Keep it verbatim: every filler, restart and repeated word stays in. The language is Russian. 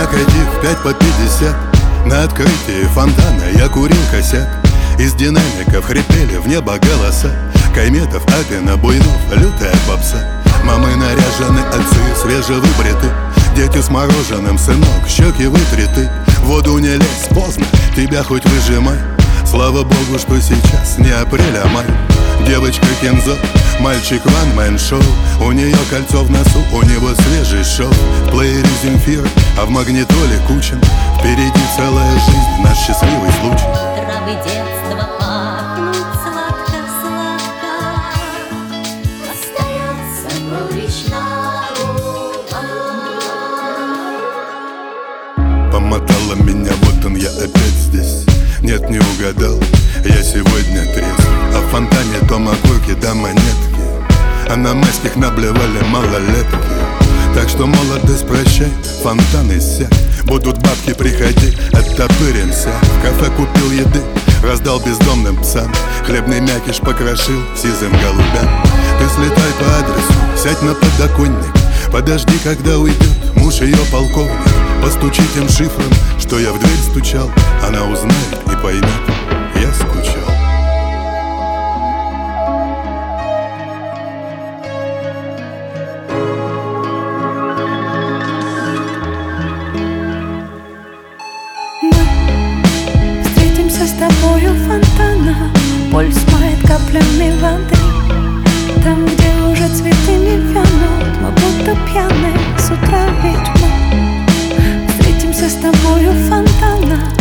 Заходи в пять по пятьдесят. На открытии фонтана я курил косяк. Из динамиков хрипели в небо голоса. Кайметов, Апина, Буйнов, лютая попса. Мамы наряжены, отцы свежевыбриты. Дети с мороженым, сынок, щеки вытреты. В воду не лезь, поздно, тебя хоть выжимай. Слава богу, что сейчас не апрель, а май. Девочка Кензо, мальчик ван-мен шоу. У нее кольцо в носу, у него свежий шоу. В плеере Земфира, а в магнитоле Кучин. Впереди целая жизнь, наш счастливый случай. Травы детства пахнут сладко-сладко. Остается горечь на губах. Помотала меня, вот он, я опять здесь. Нет, не угадал, я сегодня трезв. А в фонтане то окурки, да монетки. А на майских наблевали малолетки. Так что молодость прощай, фонтан иссяк. Будут бабки, приходи, оттопыримся. В кафе купил еды, раздал бездомным псам. Хлебный мякиш покрошил сизым голубям. Ты слетай по адресу, сядь на подоконник. Подожди, когда уйдет муж ее полковник. Постучи тем шифром, что я в дверь стучал. Она узнает и поймет, я скучал. Мы встретимся с тобою у фонтана. Пульс мает каплями воды. Там, где уже цветы не вянут, мы будто пьяные с утра ведьмы. Встретимся с тобою у фонтана.